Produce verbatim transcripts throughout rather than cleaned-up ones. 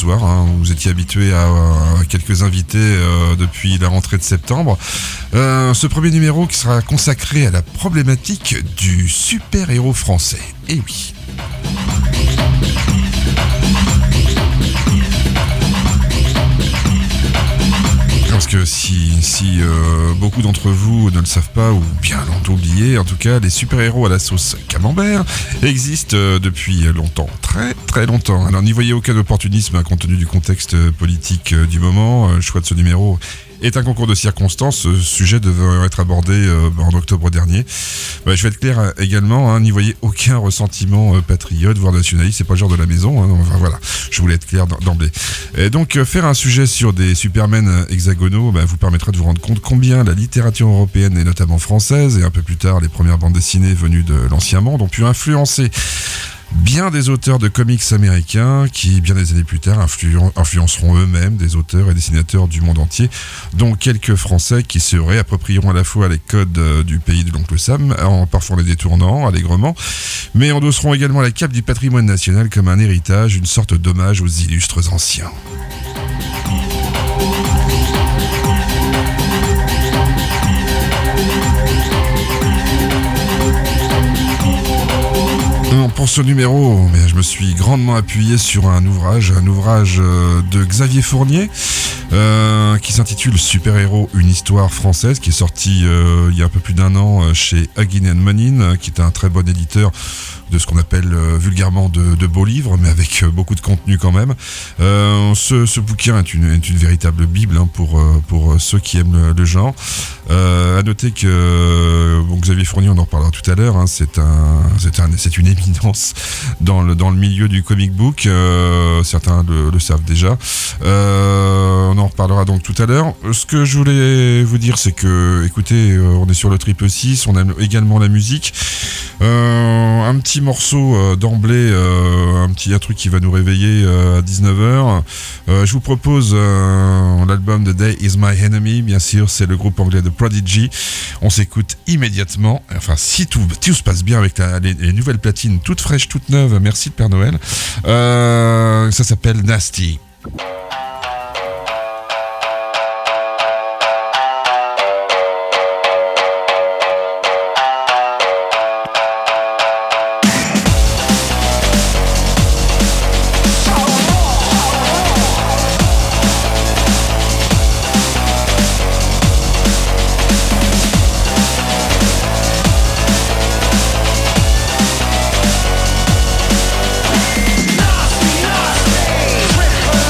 soir. Hein. Vous étiez habitués à, à quelques invités euh, depuis la rentrée de septembre. Euh, ce premier numéro qui sera consacré à la problématique du super-héros français. Eh oui. Parce que si, si euh, beaucoup d'entre vous ne le savent pas ou bien l'ont oublié, en tout cas, les super-héros à la sauce camembert existent euh, depuis longtemps, très très longtemps. Alors n'y voyez aucun opportunisme hein, compte tenu du contexte politique euh, du moment. Euh, le choix de ce numéro est un concours de circonstances. Ce sujet devait être abordé euh, en octobre dernier. Bah, je vais être clair euh, également, hein, n'y voyez aucun ressentiment euh, patriote, voire nationaliste, c'est pas le genre de la maison. Hein, enfin voilà, je voulais être clair d'emblée. Et donc euh, faire un sujet sur des supermen hexagonaux bah, vous permettra de vous rendre compte combien la littérature européenne et notamment française, et un peu plus tard les premières bandes dessinées venues de l'ancien monde, ont pu influencer bien des auteurs de comics américains qui, bien des années plus tard, influ- influenceront eux-mêmes des auteurs et dessinateurs du monde entier, dont quelques Français qui se réapproprieront à la fois les codes euh, du pays de l'oncle Sam, en parfois les détournant allègrement, mais endosseront également la cape du patrimoine national comme un héritage, une sorte d'hommage aux illustres anciens. Pour ce numéro, mais je me suis grandement appuyé sur un ouvrage, un ouvrage de Xavier Fournier, euh, qui s'intitule Super-héros, une histoire française, qui est sorti euh, il y a un peu plus d'un an chez Huggin and Munin, qui est un très bon éditeur de ce qu'on appelle euh, vulgairement de, de beaux livres, mais avec euh, beaucoup de contenu quand même. Euh, ce, ce bouquin est une, est une véritable bible hein, pour, euh, pour ceux qui aiment le, le genre. Euh, à noter que euh, bon, Xavier Fournier, on en reparlera tout à l'heure, hein, c'est, un, c'est, un, c'est une éminence dans le, dans le milieu du comic book. Euh, certains le, le savent déjà. Euh, on en reparlera donc tout à l'heure. Ce que je voulais vous dire, c'est que, écoutez, euh, on est sur le triple six, on aime également la musique. Euh, un petit morceau euh, d'emblée, euh, un petit un truc qui va nous réveiller euh, à dix-neuf heures. Euh, je vous propose euh, l'album The Day Is My Enemy, bien sûr, c'est le groupe anglais de Prodigy. On s'écoute immédiatement, enfin si tout, tout se passe bien avec la, les, les nouvelles platines toutes fraîches, toutes neuves, merci le Père Noël. Euh, ça s'appelle Nasty. Nasty, nasty,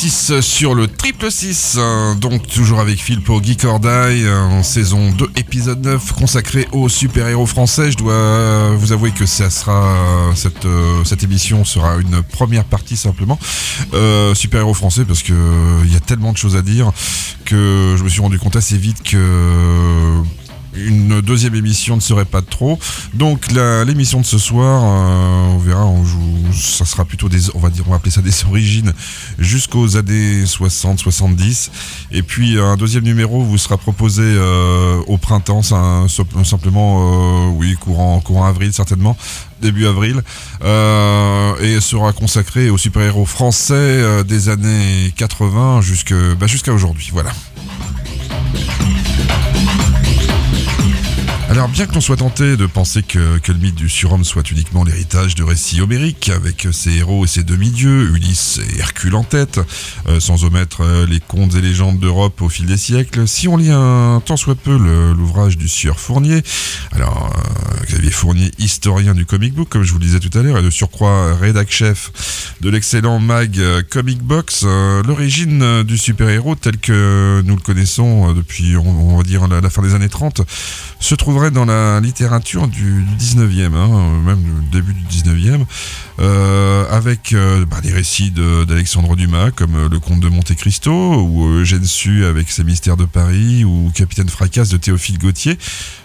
six sur le triple six, donc toujours avec Phil pour Geek or Die, en saison deux, épisode neuf, consacré aux super-héros français. Je dois vous avouer que ça sera, cette, cette émission sera une première partie simplement, euh, super-héros français, parce qu'il euh, y a tellement de choses à dire que je me suis rendu compte assez vite que une deuxième émission ne serait pas de trop. Donc la, l'émission de ce soir, euh, on verra, on joue, ça sera plutôt des, on va dire, on va appeler ça des origines jusqu'aux années soixante soixante-dix. Et puis un deuxième numéro vous sera proposé euh, au printemps, ça, simplement, euh, oui, courant, courant avril certainement, début avril, euh, et sera consacré aux super-héros français euh, des années quatre-vingts jusque, bah, jusqu'à aujourd'hui. Voilà. Alors bien que l'on soit tenté de penser que, que le mythe du surhomme soit uniquement l'héritage de récits homériques, avec ses héros et ses demi-dieux, Ulysse et Hercule en tête, euh, sans omettre euh, les contes et légendes d'Europe au fil des siècles, si on lit un tant soit peu le, l'ouvrage du sieur Fournier, alors euh, Xavier Fournier, historien du comic book, comme je vous le disais tout à l'heure, et de surcroît rédac-chef de l'excellent mag euh, Comic Box, euh, l'origine euh, du super-héros tel que nous le connaissons euh, depuis, on, on va dire, la, la fin des années trente, se trouverait dans la littérature du dix-neuvième, hein, même le début du dix-neuvième, euh, avec euh, bah, des récits de, d'Alexandre Dumas, comme euh, Le Comte de Monte Cristo, ou euh, Eugène Sue avec ses Mystères de Paris, ou Capitaine Fracasse de Théophile Gautier,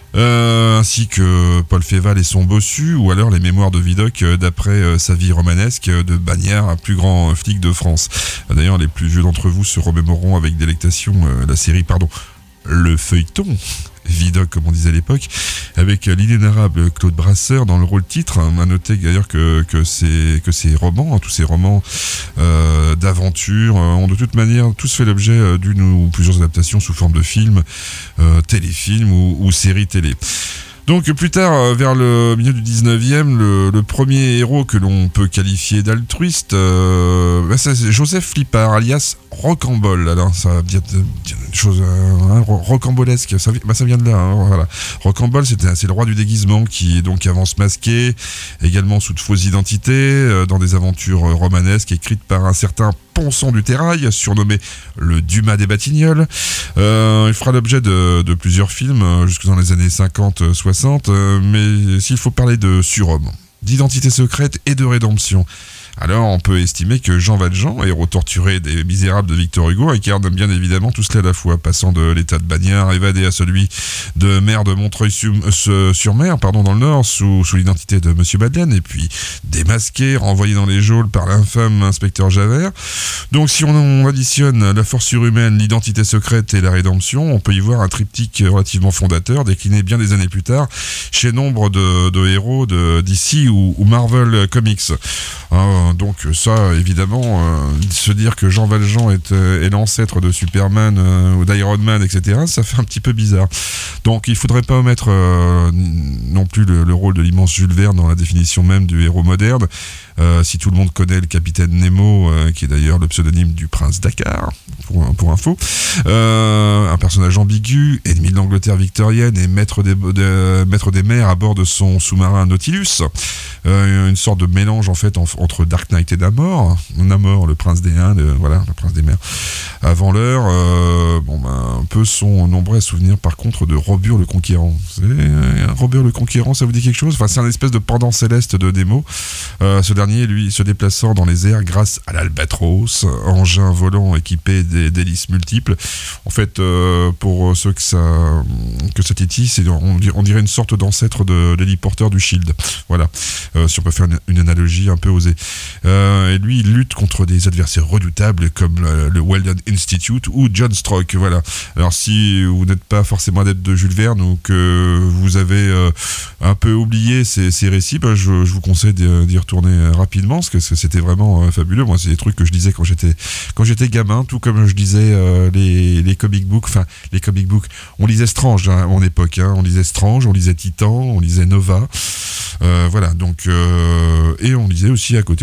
euh, ainsi que Paul Féval et son bossu, ou alors les Mémoires de Vidocq euh, d'après euh, sa vie romanesque de Bagnard, plus grand flic de France. D'ailleurs, les plus vieux d'entre vous se remémoreront avec délectation euh, la série, pardon, Le Feuilleton, Vidocq comme on disait à l'époque, avec l'inénarrable Claude Brasseur dans le rôle titre. On a noté d'ailleurs que, que, ces, que ces romans, hein, tous ces romans euh, d'aventure, euh, ont de toute manière tous fait l'objet euh, d'une ou plusieurs adaptations sous forme de films, euh, téléfilms ou, ou séries télé. Donc plus tard, vers le milieu du dix-neuvième, le, le premier héros que l'on peut qualifier d'altruiste, euh, bah c'est Joseph Flippard, alias Rocambole. Alors ça vient de, une chose hein, rocambolesque, ça, bah, ça vient de là. Hein, voilà. Rocambole, c'était, c'est le roi du déguisement qui donc avance masqué, également sous de fausses identités, euh, dans des aventures romanesques écrites par un certain Ponson du Terrail, surnommé le Dumas des Batignolles. Euh, il fera l'objet de, de plusieurs films euh, jusque dans les années cinquante soixante, euh, mais s'il faut parler de surhomme, d'identité secrète et de rédemption, alors on peut estimer que Jean Valjean, héros torturé des Misérables de Victor Hugo, incarne bien évidemment tout cela à la fois, passant de l'état de Bagnard évadé à celui de maire de Montreuil-sur-Mer, pardon, dans le Nord, sous, sous l'identité de Monsieur Madeleine, et puis démasqué, renvoyé dans les geôles par l'infâme inspecteur Javert. Donc si on, on additionne la force surhumaine, l'identité secrète et la rédemption, on peut y voir un triptyque relativement fondateur, décliné bien des années plus tard, chez nombre de, de héros de D C ou, ou Marvel Comics. Hein, donc ça, évidemment, euh, se dire que Jean Valjean est, euh, est l'ancêtre de Superman euh, ou d'Iron Man, et cetera, ça fait un petit peu bizarre. Donc il ne faudrait pas omettre euh, non plus le, le rôle de l'immense Jules Verne dans la définition même du héros moderne. Euh, si tout le monde connaît le capitaine Nemo, euh, qui est d'ailleurs le pseudonyme du prince Dakar, pour, pour info, euh, un personnage ambigu, ennemi de l'Angleterre victorienne et maître des, de, maître des mers à bord de son sous-marin Nautilus, euh, une sorte de mélange en fait en, entre Dark Knight et Namor, Namor, le prince des Indes, euh, voilà, le prince des mers, avant l'heure. Euh, bon ben, un peu sont nombreux à souvenir par contre de Robur le Conquérant. C'est, euh, Robur le Conquérant, ça vous dit quelque chose? Enfin, c'est un espèce de pendant céleste de Nemo. Euh, ce dernier, lui, se déplaçant dans les airs grâce à l'Albatros, engin volant équipé d'hélices multiples. En fait, euh, pour ceux que ça, que ça titille, c'est, on, on dirait une sorte d'ancêtre de l'héliporteur du Shield. Voilà, euh, si on peut faire une, une analogie un peu osée. Euh, et lui, il lutte contre des adversaires redoutables comme le, le Weldon Institute ou John Stroke. Voilà. Alors, si vous n'êtes pas forcément adepte de Jules Verne ou que vous avez euh, un peu oublié ces, ces récits, ben je, je vous conseille d'y, d'y retourner rapidement, parce que c'était vraiment euh, fabuleux. Moi, c'est des trucs que je lisais quand j'étais quand j'étais gamin, tout comme je lisais euh, les, les comic books, enfin les comic books, on lisait Strange hein, à mon époque, hein, on lisait Strange, on lisait Titan, on lisait Nova, euh, voilà, donc euh, et on lisait aussi à côté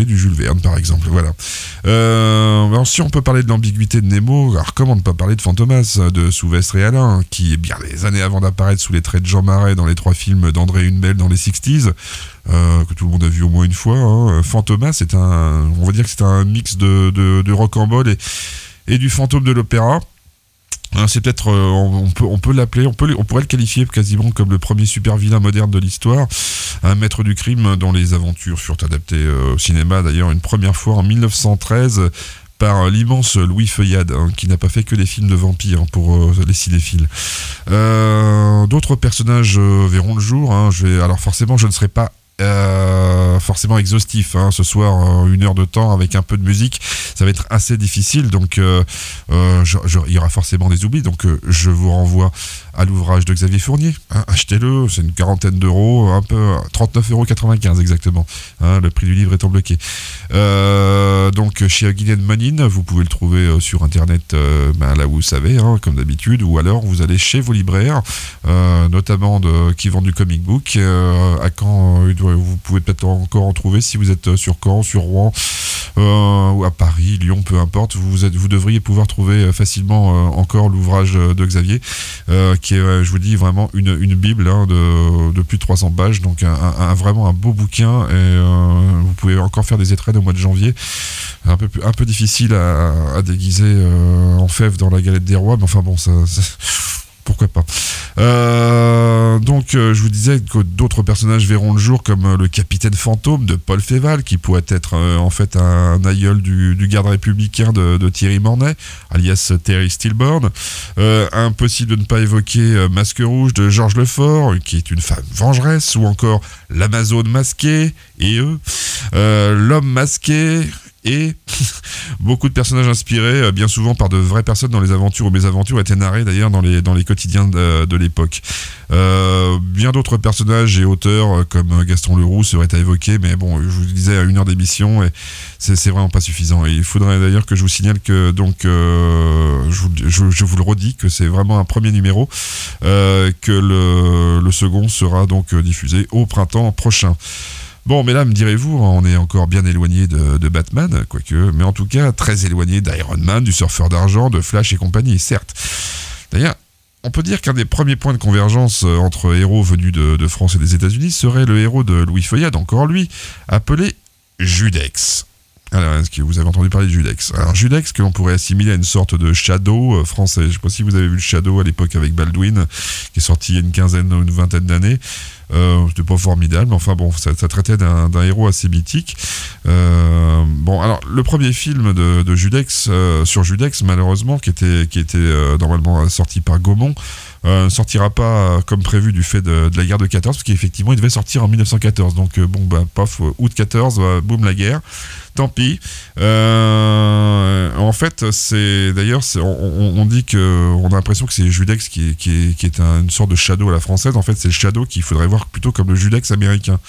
du Jules Verne, par exemple. Voilà. Euh, alors, si on peut parler de l'ambiguïté de Nemo, alors comment ne pas parler de Fantomas, de Souvestre et Alain, qui est bien des années avant d'apparaître sous les traits de Jean Marais dans les trois films d'André Hunebelle dans les sixties, euh, que tout le monde a vu au moins une fois. Hein. Fantomas, c'est un, on va dire que c'est un mix de, de, de rocambole et, et du fantôme de l'opéra. C'est peut-être, euh, on peut, on peut l'appeler, on peut, on pourrait le qualifier quasiment comme le premier super vilain moderne de l'histoire, un maître du crime dont les aventures furent adaptées euh, au cinéma d'ailleurs une première fois en mille neuf cent treize par l'immense Louis Feuillade, hein, qui n'a pas fait que des films de vampires pour euh, les cinéphiles. Euh, d'autres personnages euh, verront le jour. Hein, je vais, alors forcément, je ne serai pas Euh, forcément exhaustif, hein. Ce soir euh, une heure de temps avec un peu de musique, ça va être assez difficile, donc euh, euh, je, je, il y aura forcément des oublis, donc euh, je vous renvoie à l'ouvrage de Xavier Fournier, hein, achetez-le, c'est une quarantaine d'euros, un peu trente-neuf euros quatre-vingt-quinze exactement, hein, le prix du livre étant bloqué. Euh, donc chez Guylaine Monine, vous pouvez le trouver euh, sur internet, euh, ben, là où vous savez, hein, comme d'habitude, ou alors vous allez chez vos libraires, euh, notamment de, qui vendent du comic book, euh, à Caen, euh, vous pouvez peut-être encore en trouver si vous êtes sur Caen, sur Rouen, euh, ou à Paris, Lyon, peu importe, vous, êtes, vous devriez pouvoir trouver facilement euh, encore l'ouvrage de Xavier, euh, qui est, je vous dis, vraiment une, une bible, hein, de, de plus de trois cents pages, donc un, un, vraiment un beau bouquin, et euh, vous pouvez encore faire des étrennes au mois de janvier, un peu, un peu difficile à, à déguiser euh, en fève dans la galette des rois, mais enfin bon, ça... ça pourquoi pas. Euh, donc, euh, je vous disais que d'autres personnages verront le jour, comme euh, le capitaine fantôme de Paul Féval, qui pourrait être euh, en fait un, un aïeul du, du garde républicain de, de Thierry Mornay, alias Terry Stillborn. Euh, impossible de ne pas évoquer euh, Masque Rouge de Georges Lefort, qui est une femme vengeresse, ou encore l'Amazone masquée, et eux, euh, l'homme masqué, et beaucoup de personnages inspirés, bien souvent par de vraies personnes dont les aventures ou mésaventures étaient narrées d'ailleurs dans les, dans les quotidiens de, de l'époque. Euh, bien d'autres personnages et auteurs comme Gaston Leroux seraient à évoquer, mais bon, je vous le disais, à une heure d'émission, et c'est, c'est vraiment pas suffisant. Et il faudrait d'ailleurs que je vous signale que, donc, euh, je, vous, je, je vous le redis, que c'est vraiment un premier numéro, euh, que le, le second sera donc diffusé au printemps prochain. Bon, mais là, me direz-vous, on est encore bien éloigné de, de Batman, quoique, mais en tout cas très éloigné d'Iron Man, du Surfeur d'Argent, de Flash et compagnie, certes. D'ailleurs, on peut dire qu'un des premiers points de convergence entre héros venus de, de France et des États-Unis serait le héros de Louis Feuillade, encore lui, appelé Judex. Alors, est-ce que vous avez entendu parler de Judex? Alors, Judex, que l'on pourrait assimiler à une sorte de Shadow français. Je ne sais pas si vous avez vu le Shadow à l'époque avec Baldwin, qui est sorti il y a une quinzaine ou une vingtaine d'années. Euh, c'était pas formidable, mais enfin bon, ça, ça traitait d'un, d'un héros assez mythique. Euh, bon, alors le premier film de, de Judex, euh, sur Judex, malheureusement, qui était, qui était euh, normalement sorti par Gaumont, euh, ne sortira pas euh, comme prévu du fait de, de la guerre de quatorze, parce qu'effectivement, il devait sortir en dix-neuf cent quatorze. Donc, euh, bon, bah, paf, août quatorze, bah, boum, la guerre. Tant pis. Euh, en fait, c'est d'ailleurs, c'est, on, on dit que on a l'impression que c'est Judex qui est, qui est, qui est un, une sorte de Shadow à la française. En fait, c'est le Shadow qu'il faudrait voir plutôt comme le Judex américain.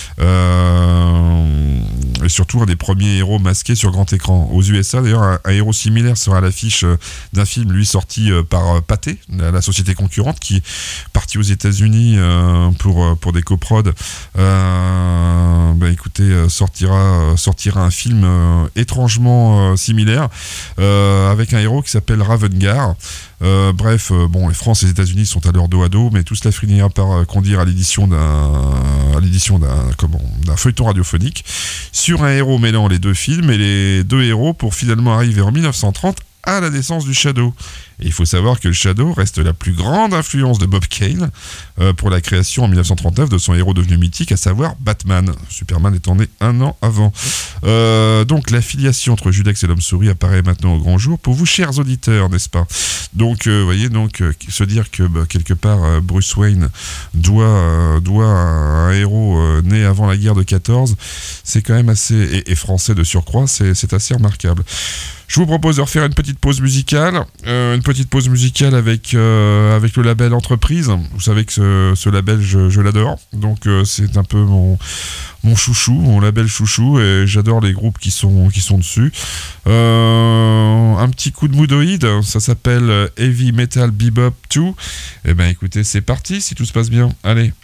Euh, et surtout un des premiers héros masqués sur grand écran. Aux U S A, d'ailleurs, un, un héros similaire sera à l'affiche d'un film, lui, sorti par Pathé, la société concurrente, qui est partie aux États-Unis euh, pour, pour des coprods. Euh, bah, écoutez, sortira, sortira un film film euh, étrangement euh, similaire euh, avec un héros qui s'appelle Ravengard. Euh, bref, euh, bon, les France et les États-Unis sont à leur dos à dos, mais tout cela finira par euh, conduire à l'édition d'un, à l'édition d'un, comment, d'un feuilleton radiophonique sur un héros mêlant les deux films et les deux héros pour finalement arriver en dix-neuf cent trente à la naissance du Shadow. Et il faut savoir que le Shadow reste la plus grande influence de Bob Kane euh, pour la création en dix-neuf cent trente-neuf de son héros devenu mythique, à savoir Batman. Superman étant né un an avant. Euh, donc l'affiliation entre Judex et l'Homme-Souris apparaît maintenant au grand jour pour vous, chers auditeurs, n'est-ce pas? Donc, vous euh, voyez, donc euh, se dire que bah, quelque part euh, Bruce Wayne doit, euh, doit un, un héros euh, né avant la guerre de quatorze, c'est quand même assez, et, et français de surcroît, c'est, c'est assez remarquable. Je vous propose de refaire une petite pause musicale, euh, une petite pause musicale avec, euh, avec le label Entreprise. Vous savez que ce, ce label, je, je l'adore, donc euh, c'est un peu mon, mon chouchou, mon label chouchou, et j'adore les groupes qui sont, qui sont dessus. Euh, un petit coup de moodoïde, ça s'appelle Heavy Metal Bebop deux. Eh ben écoutez, c'est parti si tout se passe bien. Allez.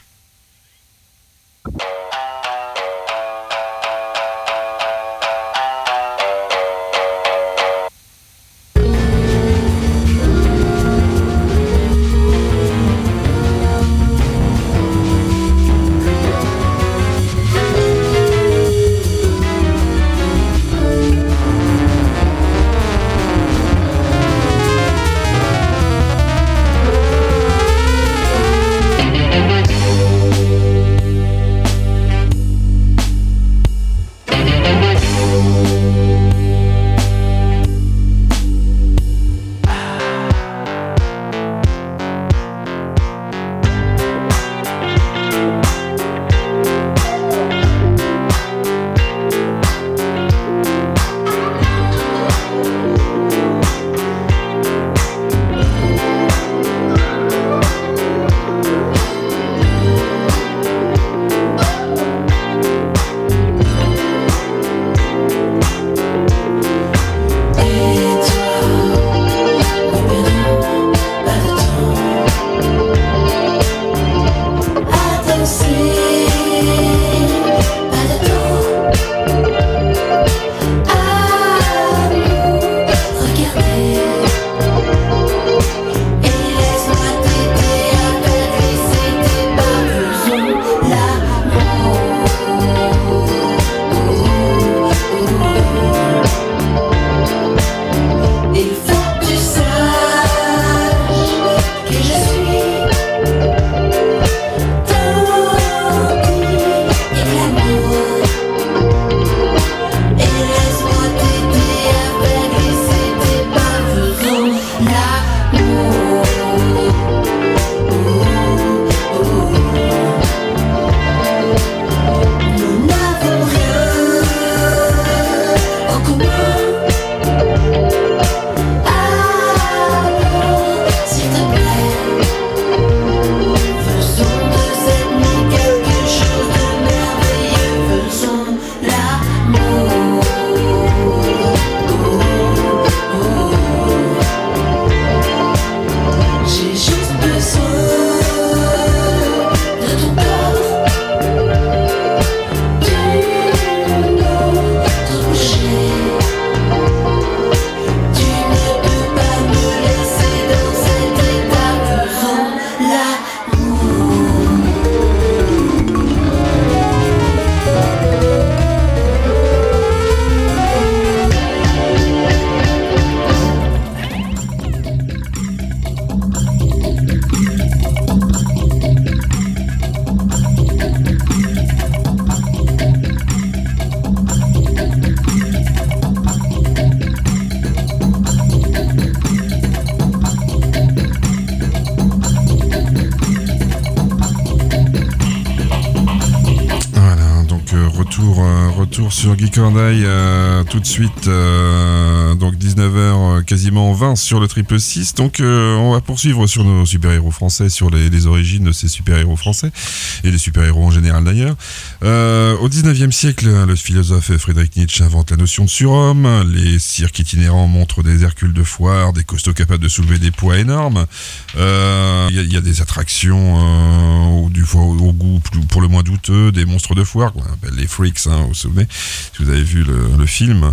retour, euh, retour sur Geek and I euh, tout de suite, euh, donc dix-neuf heures quasiment vingt sur le triple six. Donc euh, on va poursuivre sur nos super-héros français, sur les, les origines de ces super-héros français et les super-héros en général d'ailleurs. Euh, au dix-neuvième siècle, le philosophe Friedrich Nietzsche invente la notion de surhomme. Les cirques itinérants montrent des Hercules de foire, des costauds capables de soulever des poids énormes. Il euh, y, y a des attractions euh, au, du, au, au goût pour le moins douteux, des monstres de foire, quoi, les freaks, hein, vous vous souvenez, si vous avez vu le, le film.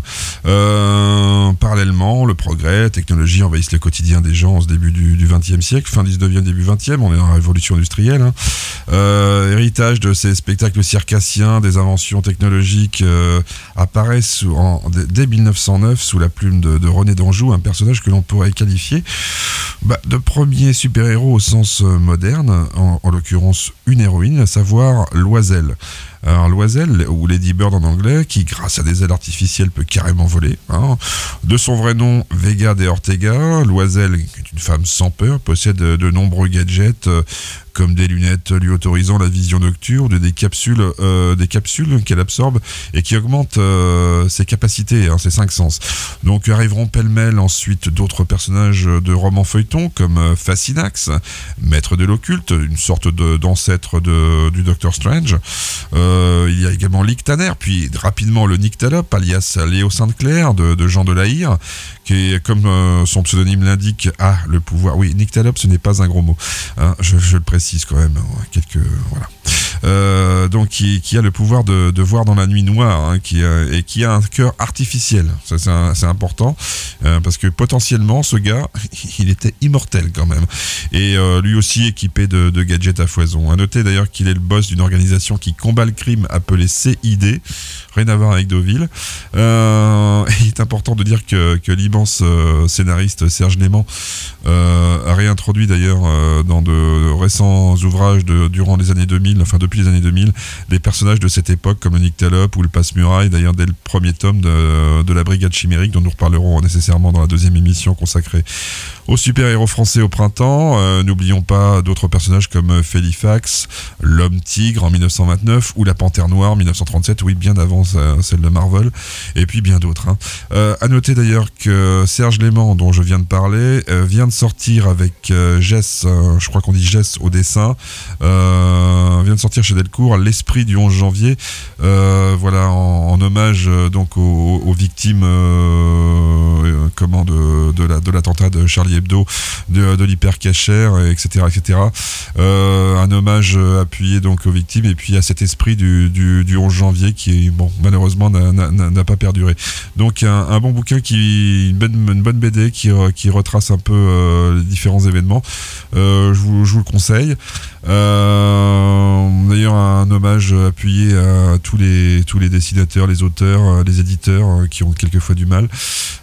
Euh, parallèlement, le progrès, la technologie envahissent le quotidien des gens en ce début du, du vingtième siècle, fin dix-neuvième, début vingtième, on est dans la révolution industrielle. Hein. Euh, héritage de ces spectacles circassiens, des inventions technologiques euh, apparaissent sous, en, dès mille neuf cent neuf sous la plume de, de René d'Anjou, un personnage que l'on pourrait qualifier bah, de premier super-héros au sens moderne, en, en l'occurrence une héroïne, à savoir Loisel. Alors Loisel, ou Lady Bird en anglais, qui grâce à des ailes artificielles peut carrément voler. Hein. De son vrai nom, Vega de Ortega, Loisel, qui est une femme sans peur, possède de, de nombreux gadgets, euh, comme des lunettes lui autorisant la vision nocturne, des capsules, euh, des capsules qu'elle absorbe et qui augmentent euh, ses capacités, hein, ses cinq sens. Donc arriveront pêle-mêle ensuite d'autres personnages de romans feuilletons comme euh, Fascinax, maître de l'occulte, une sorte de, d'ancêtre de, du Docteur Strange. Euh, il y a également Lick Tanner, puis rapidement le Nyctalope, alias Léo Sainte-Claire de, de Jean Delaïre, qui est, comme euh, son pseudonyme l'indique, a le pouvoir. Oui, Nyctalope, ce n'est pas un gros mot. Hein, je, je le précise quand même. Quelques voilà. Euh, donc qui, qui a le pouvoir de, de voir dans la nuit noire, hein, qui a, et qui a un cœur artificiel. Ça, c'est, un, c'est important euh, parce que potentiellement ce gars, il était immortel quand même, et euh, lui aussi équipé de, de gadgets à foison. À noter d'ailleurs qu'il est le boss d'une organisation qui combat le crime appelée C I D, rien à voir avec Deauville. Euh, il est important de dire que, que l'immense euh, scénariste Serge Léman euh, a réintroduit d'ailleurs euh, dans de récents ouvrages de, durant les années deux mille, enfin depuis les années deux mille, les personnages de cette époque comme le Nyctalope ou le Passe-Muraille, d'ailleurs dès le premier tome de, de la Brigade Chimérique, dont nous reparlerons nécessairement dans la deuxième émission consacrée aux super-héros français au printemps. Euh, n'oublions pas d'autres personnages comme Félifax, l'Homme Tigre en dix-neuf cent vingt-neuf ou la Panthère Noire en dix-neuf cent trente-sept, oui, bien avant euh, celle de Marvel, et puis bien d'autres. Hein. Euh, à noter d'ailleurs que Serge Léman, dont je viens de parler, euh, vient de sortir avec euh, Jess, euh, je crois qu'on dit Jess au dessin, euh, vient de sortir chez Delcourt L'Esprit du onze janvier, euh, voilà, en, en hommage euh, donc aux, aux victimes euh, comment de, de, la, de l'attentat de Charlie Hebdo, de, de l'hypercachère, et cetera, et cetera. Euh, un hommage appuyé donc aux victimes et puis à cet esprit du, du, du onze janvier qui, bon, malheureusement n'a, n'a, n'a pas perduré. Donc un, un bon bouquin, qui, une, bonne, une bonne B D qui, qui retrace un peu euh, les différents événements. Euh, je, vous, je vous le conseille. Euh, d'ailleurs un hommage appuyé à tous les, tous les dessinateurs, les auteurs, les éditeurs qui ont quelquefois du mal,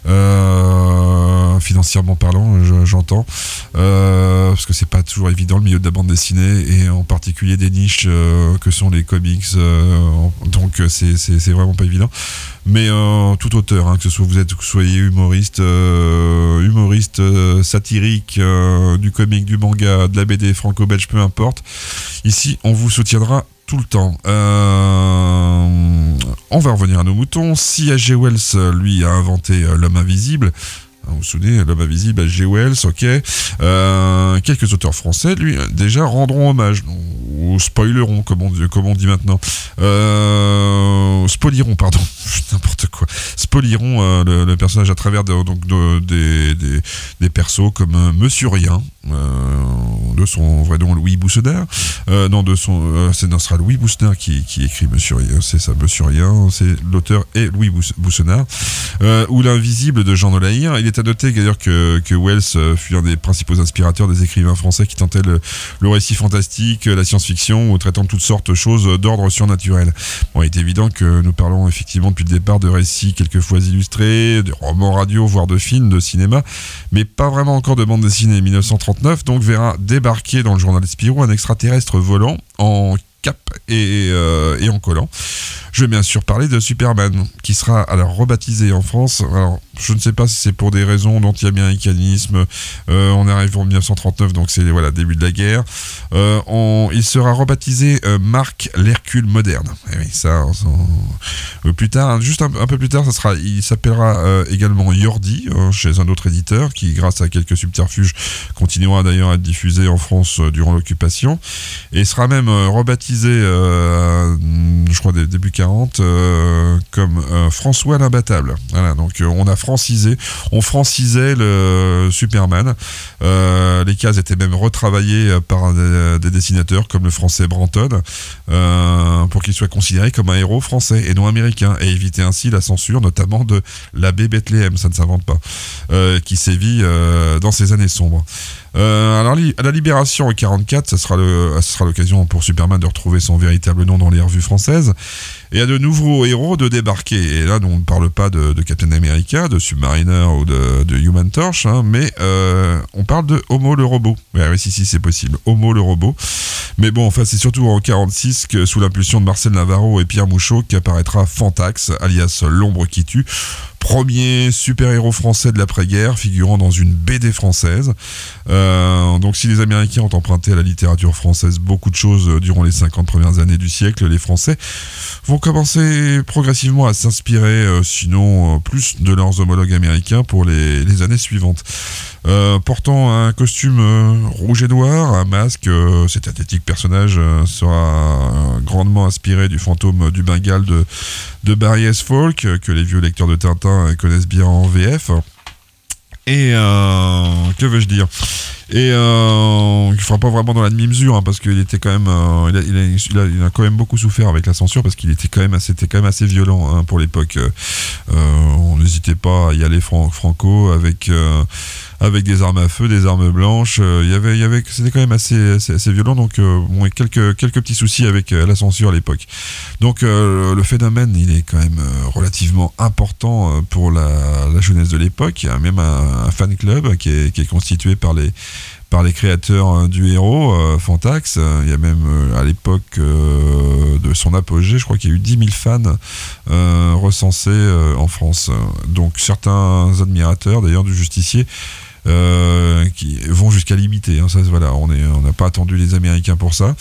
euh, financièrement parlant, je, j'entends, euh, parce que c'est pas toujours évident le milieu de la bande dessinée, et en particulier des niches euh, que sont les comics, euh, donc c'est, c'est, c'est vraiment pas évident. Mais euh, tout auteur, hein, que ce soit vous êtes, que vous soyez humoriste, euh, humoriste euh, satirique, euh, du comic, du manga, de la B D franco-belge, peu importe. Ici, on vous soutiendra tout le temps. Euh, on va revenir à nos moutons. Si H G. Wells, lui, a inventé euh, l'homme invisible, vous vous souvenez, l'homme invisible, H G. Wells, ok. Euh, quelques auteurs français, lui, déjà rendront hommage, ou spoileront, comme on, comme on dit maintenant. Euh, spolieront, pardon, n'importe quoi. Spolieront euh, le, le personnage à travers de, donc, de, des, des, des persos comme euh, Monsieur Rien, euh, de son vrai nom Louis Boussenard. Euh, non, de son, euh, c'est, non, ce sera Louis Boussenard qui, qui écrit Monsieur Rien, c'est ça, Monsieur Rien, c'est l'auteur et Louis Boussenard. Euh, ou L'Invisible de Jean Delaïre. Il est à noter d'ailleurs que, que Wells fut un des principaux inspirateurs des écrivains français qui tentaient le, le récit fantastique, la science-fiction, ou traitant de toutes sortes de choses d'ordre surnaturel. Bon, il est évident que nous parlons effectivement depuis le départ de récits quelquefois illustrés, de romans radio, voire de films, de cinéma, mais pas vraiment encore de bande dessinée. dix-neuf cent trente-neuf donc verra débarquer dans le journal de Spirou un extraterrestre volant en cap et, euh, et en collant. Je vais bien sûr parler de Superman, qui sera alors rebaptisé en France. Alors, je ne sais pas si c'est pour des raisons d'anti-américanisme. Euh, on arrive en dix-neuf cent trente-neuf, donc c'est voilà début de la guerre. Euh, on, il sera rebaptisé euh, Marc l'Hercule moderne. Et oui, ça, on, euh, plus tard, juste un, un peu plus tard, ça sera, il s'appellera euh, également Yordi euh, chez un autre éditeur qui, grâce à quelques subterfuges, continuera d'ailleurs à être diffusé en France euh, durant l'occupation. Et sera même euh, rebaptisé, euh, je crois début quarante, euh, comme euh, François l'imbattable. Voilà, donc euh, on a francisé, on francisait le Superman. Euh, les cases étaient même retravaillées par des, des dessinateurs comme le français Branton euh, pour qu'il soit considéré comme un héros français et non américain, et éviter ainsi la censure, notamment de l'abbé Bethléem, ça ne s'invente pas, euh, qui sévit euh, dans ces années sombres. Euh, alors à la Libération en quarante-quatre, ça sera, le, ça sera l'occasion pour Superman de retrouver son véritable nom dans les revues françaises et à de nouveaux héros de débarquer. Et là, on ne parle pas de, de Captain America, de Submariner ou de, de Human Torch, hein, mais euh, on parle de Homo le robot. Ouais, oui, si, si, c'est possible. Homo le robot. Mais bon, enfin, c'est surtout en quarante-six que, sous l'impulsion de Marcel Navarro et Pierre Mouchot, qu'apparaîtra Fantax, alias L'Ombre qui tue, premier super-héros français de l'après-guerre, figurant dans une B D française. Euh, donc si les Américains ont emprunté à la littérature française beaucoup de choses durant les cinquante premières années du siècle, les Français vont commencer progressivement à s'inspirer, euh, sinon euh, plus de leurs homologues américains pour les, les années suivantes. Euh, portant un costume euh, rouge et noir, un masque, euh, cet athétique personnage euh, sera euh, grandement inspiré du fantôme du Bengale de, de Barry S. Falk, euh, que les vieux lecteurs de Tintin connaissent bien en V F. Et euh, que veux-je dire Et euh, il ne fera pas vraiment dans la demi-mesure, hein, parce qu'il était quand même, euh, il, a, il, a, il, a, il a quand même beaucoup souffert avec la censure, parce qu'il était quand même, c'était quand même assez violent, hein, pour l'époque. Euh, on n'hésitait pas à y aller fran- franco avec euh, avec des armes à feu, des armes blanches. Euh, y avait, il y avait, c'était quand même assez, assez, assez violent. Donc, euh, bon, quelques quelques petits soucis avec euh, la censure à l'époque. Donc, euh, le phénomène, il est quand même euh, relativement important euh, pour la, la jeunesse de l'époque. Il y a même un, un fan club qui est, qui est constitué par les par les créateurs euh, du héros, euh, Fantax. Il y a même, euh, à l'époque euh, de son apogée, je crois qu'il y a eu dix mille fans euh, recensés euh, en France. Donc certains admirateurs, d'ailleurs, du Justicier, Euh, qui vont jusqu'à l'imiter, hein, ça, voilà, on est, on n'a pas attendu les Américains pour ça.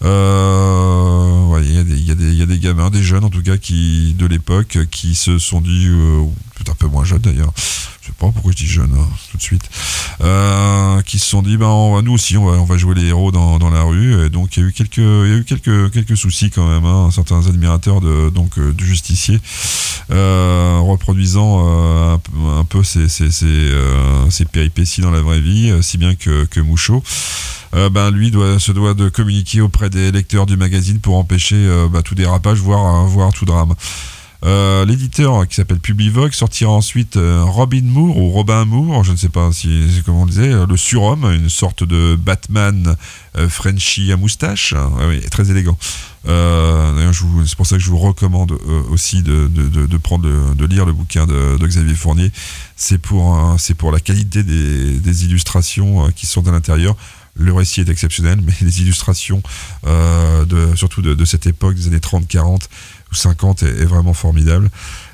Euh, ouais, il y a des, il y a des, il y a des gamins, des jeunes en tout cas, qui de l'époque, qui se sont dit, euh, peut-être un peu moins jeunes d'ailleurs, je sais pas pourquoi je dis jeunes, hein, tout de suite, euh, qui se sont dit, ben on va, nous aussi, on va, on va jouer les héros dans, dans la rue. Et donc il y a eu quelques, il y a eu quelques, quelques soucis quand même, hein, certains admirateurs de, donc euh, du Justicier, euh, reproduisant euh, un, un peu ces, ces, ces, euh, ces péripéties dans la vraie vie, euh, si bien que, que Mouchot, euh, ben, lui doit, se doit de communiquer auprès des lecteurs du magazine pour empêcher euh, ben, tout dérapage, voire, voire tout drame. Euh, l'éditeur qui s'appelle Publivox sortira ensuite euh, Robin Moore ou Robin Moore, je ne sais pas si c'est comment on disait, euh, le surhomme, une sorte de Batman euh, Frenchie à moustache, ah, oui, très élégant. Euh, d'ailleurs, je vous, c'est pour ça que je vous recommande euh, aussi de, de, de, de prendre le, de lire le bouquin de, de Xavier Fournier. C'est pour, euh, c'est pour la qualité des, des illustrations euh, qui sont à l'intérieur. Le récit est exceptionnel, mais les illustrations, euh, de, surtout de, de cette époque, des années trente, quarante ou cinquante, est, est vraiment formidable.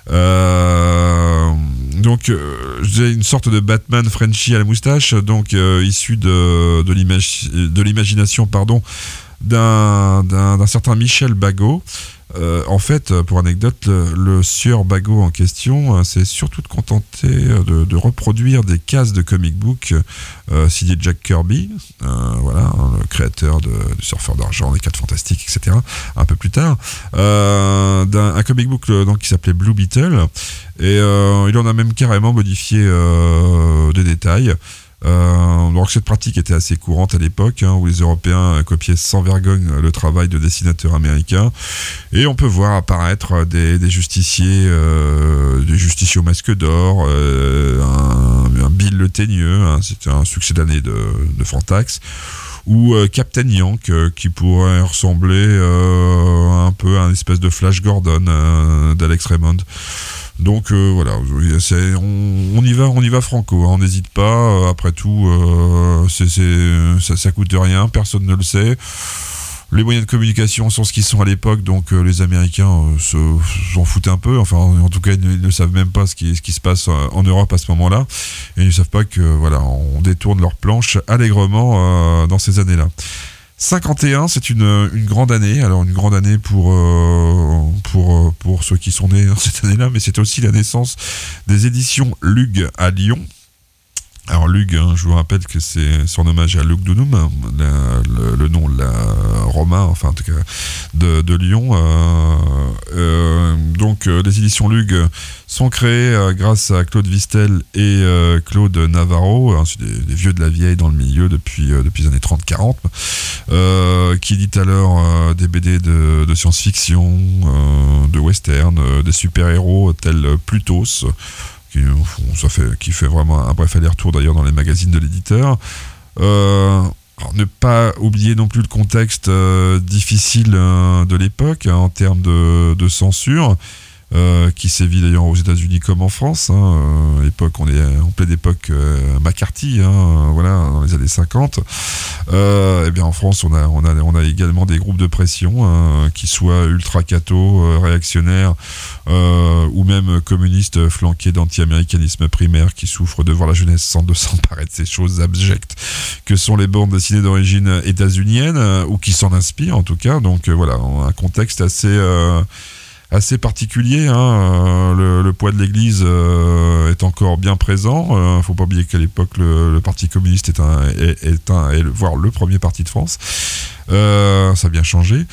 Euh, donc, euh, j'ai une sorte de Batman Frenchie à la moustache, donc euh, issu de, de, l'imagi- de l'imagination, pardon, d'un, d'un, d'un certain Michel Bagot. Euh, en fait, pour anecdote, le, le sieur Bagot en question euh, s'est surtout contenté de, de reproduire des cases de comic book euh, signées Jack Kirby, euh, voilà, hein, le créateur de, du Surfeur d'argent, des quatre Fantastiques, et cetera. Un peu plus tard, euh, d'un un comic book euh, donc qui s'appelait Blue Beetle, et euh, il en a même carrément modifié euh, des détails. Euh, donc cette pratique était assez courante à l'époque, hein, où les Européens copiaient sans vergogne le travail de dessinateurs américains, et on peut voir apparaître des, des justiciers, euh, des justiciers au masque d'or, euh, un, un Bill le Teigneux, hein, c'était un succès d'année de, de Fantax, ou euh, Captain Yank, euh, qui pourrait ressembler euh, un peu à une espèce de Flash Gordon euh, d'Alex Raymond. Donc euh, voilà, c'est, on, on y va, on y va franco, hein, on n'hésite pas. Euh, après tout, euh, c'est, c'est, ça, ça coûte rien, personne ne le sait. Les moyens de communication sont ce qu'ils sont à l'époque, donc euh, les Américains euh, se, s'en foutent un peu. Enfin, en tout cas, ils ne, ils ne savent même pas ce qui, ce qui se passe en Europe à ce moment-là. Et ils ne savent pas que, voilà, on détourne leur planche allègrement euh, dans ces années-là. cinquante et un, c'est une, une grande année. Alors, une grande année pour, euh, pour, pour ceux qui sont nés dans cette année-là, mais c'est aussi la naissance des éditions Lug à Lyon. Alors Lug, hein, je vous rappelle que c'est son hommage à Lugdunum, la, le, le nom la, romain, enfin en tout cas de, de Lyon. Euh, euh, donc euh, les éditions Lug sont créées euh, grâce à Claude Vistel et euh, Claude Navarro, hein, c'est des, des vieux de la vieille dans le milieu depuis, euh, depuis les années trente quarante, euh, qui éditent alors euh, des B D de, de science-fiction, euh, de western, euh, des super-héros tels Plutos, Qui, ça fait, qui fait vraiment un bref aller-retour d'ailleurs dans les magazines de l'éditeur. Euh, alors ne pas oublier non plus le contexte euh, difficile euh, de l'époque hein, en termes de, de censure, euh, qui sévit d'ailleurs aux États-Unis comme en France. Hein, euh, l'époque, on est en pleine époque euh, McCarthy, hein, euh, voilà, dans les années cinquante. Euh, et bien en France, on a, on a, on a également des groupes de pression hein, qui soient ultra-cathos, euh, réactionnaires, euh, ou même communistes flanqués d'anti-américanisme primaire qui souffrent de voir la jeunesse sans de s'emparer de ces choses abjectes que sont les bandes dessinées d'origine états-unienne, euh, ou qui s'en inspirent en tout cas. Donc euh, voilà, un contexte assez... Euh, assez particulier, hein. euh, le, le poids de l'Église euh, est encore bien présent. Il euh, ne faut pas oublier qu'à l'époque, le, le Parti communiste est un, est, est un, est, voire le premier parti de France. Euh, ça a bien changé.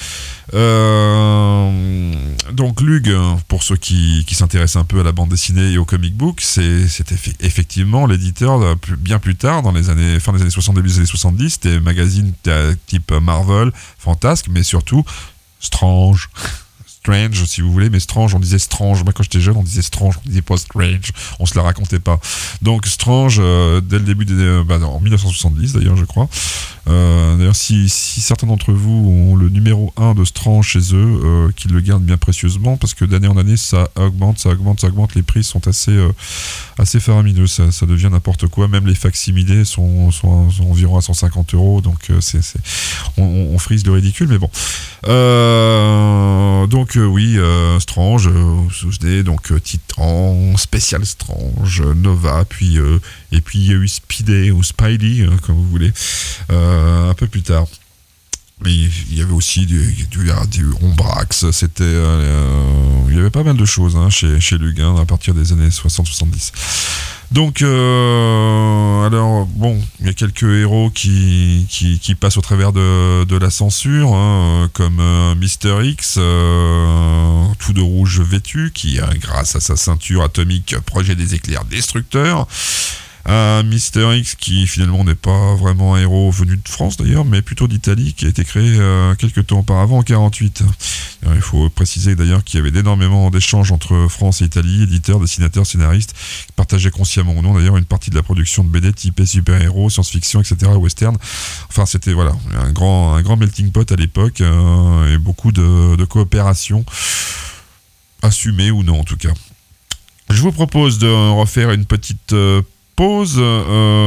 Euh, donc Lug, pour ceux qui, qui s'intéressent un peu à la bande dessinée et au comic book, c'est, c'était effectivement l'éditeur bien plus tard, dans les années, fin des années soixante, début des années soixante-dix, des magazines type Marvel, Fantasque, mais surtout Strange. Strange, si vous voulez, mais Strange, on disait Strange. Moi, quand j'étais jeune, on disait Strange, on disait pas Strange. On se la racontait pas. Donc, Strange, euh, dès le début des... Euh, bah, en dix-neuf cent soixante-dix, d'ailleurs, je crois. Euh, d'ailleurs, si, si certains d'entre vous ont le numéro un de Strange chez eux, euh, qu'ils le gardent bien précieusement, parce que d'année en année, ça augmente, ça augmente, ça augmente. Les prix sont assez, euh, assez faramineux. Ça, ça devient n'importe quoi. Même les facsimilés sont, sont, sont environ à cent cinquante euros. Donc, euh, c'est, c'est, on, on frise le ridicule, mais bon. Euh, donc, euh, oui, euh, Strange, euh, donc euh, Titan, Spécial Strange, Nova, puis euh, et puis il y a eu Speedy ou Spidey, hein, comme vous voulez, euh, un peu plus tard. Mais il y avait aussi du, du, du Ombrax, c'était, euh, il y avait pas mal de choses hein, chez, chez Lug hein, à partir des années soixante soixante-dix. Donc, euh, alors, bon, il y a quelques héros qui, qui, qui passent au travers de, de la censure, hein, comme euh, Mister X, euh, tout de rouge vêtu, qui, euh, grâce à sa ceinture atomique, projette des éclairs destructeurs. Un Mister X qui finalement n'est pas vraiment un héros venu de France d'ailleurs, mais plutôt d'Italie, qui a été créé euh, quelques temps auparavant en quarante-huit. Alors, il faut préciser d'ailleurs qu'il y avait énormément d'échanges entre France et Italie, éditeurs, dessinateurs, scénaristes, qui partageaient consciemment ou non d'ailleurs une partie de la production de B D typée super-héros, science-fiction, et cetera, western. Enfin, c'était voilà un grand, un grand melting pot à l'époque euh, et beaucoup de, de coopération assumée ou non en tout cas. Je vous propose de refaire une petite euh, pause, euh,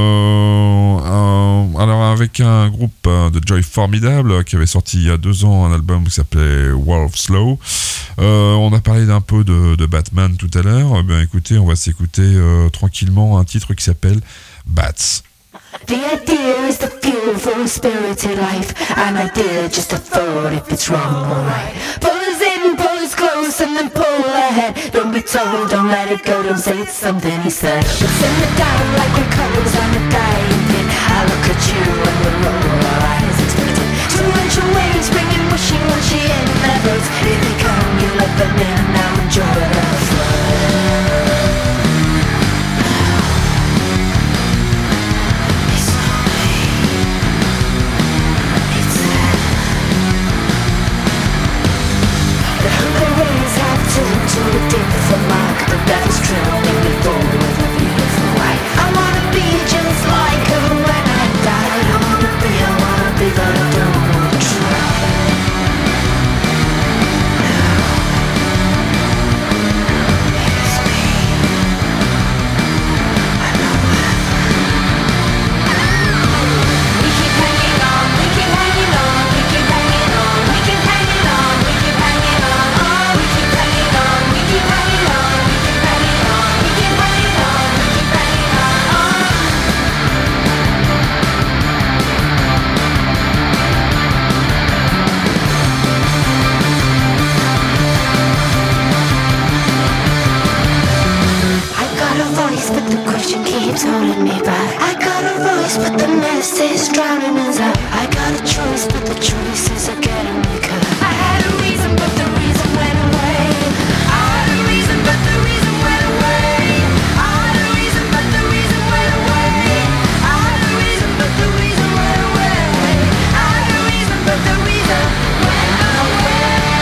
euh, alors avec un groupe euh, de Joy Formidable qui avait sorti il y a deux ans un album qui s'appelait Wolf Slow. Euh, on a parlé d'un peu de, de Batman tout à l'heure. Eh bien, écoutez, on va s'écouter euh, tranquillement un titre qui s'appelle Bats. The idea is the fuel for a spirited life. An idea, just a thought if it's wrong or right. Pull us in, pull us close, and then pull ahead. Don't be told, don't let it go, don't say it's something he said. We'll send it down like we're colors on a dying pin. I look at you and we'll roll our eyes expecting to launch your wings, bringing wishy-washy in their boats. Here they come, you let them in, now enjoy the flood. To a different mark, the devil's trembling before with a beautiful white. I wanna be just like her when I die. I wanna be, I wanna be, but I don't wanna try. It's me. I know it. We keep hanging on, we keep hanging on, we keep hanging on. voices drowning us out. I got a choice, but the choices are getting weaker. I had a reason, but the reason went away. I had a reason, but the reason went away. I had a reason, but the reason went away. I had a reason, but the reason went away. I had a reason, but the reason went away.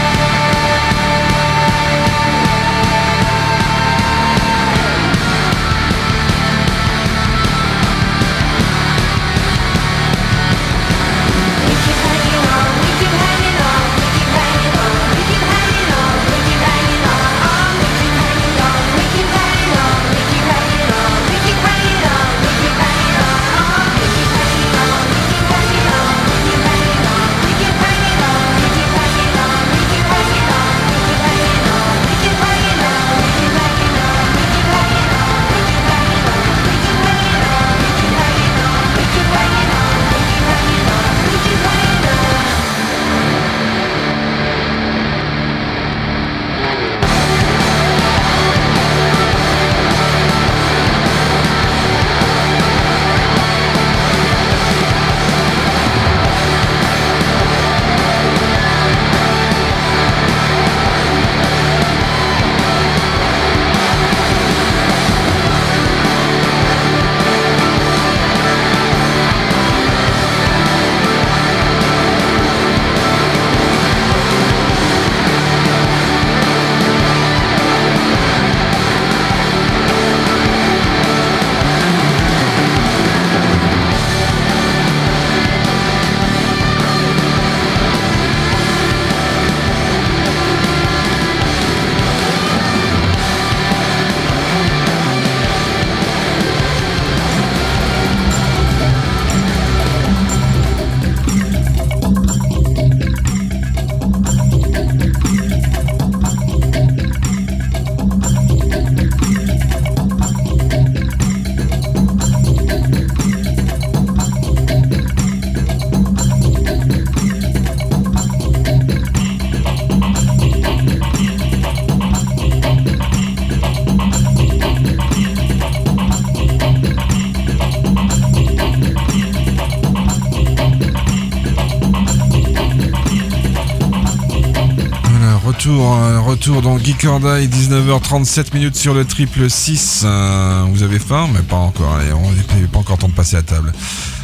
Retour, retour dans Geek or Die, dix-neuf heures trente-sept minutes sur le triple six. Euh, vous avez faim? Mais pas encore, allez, on n'est pas encore temps de passer à table.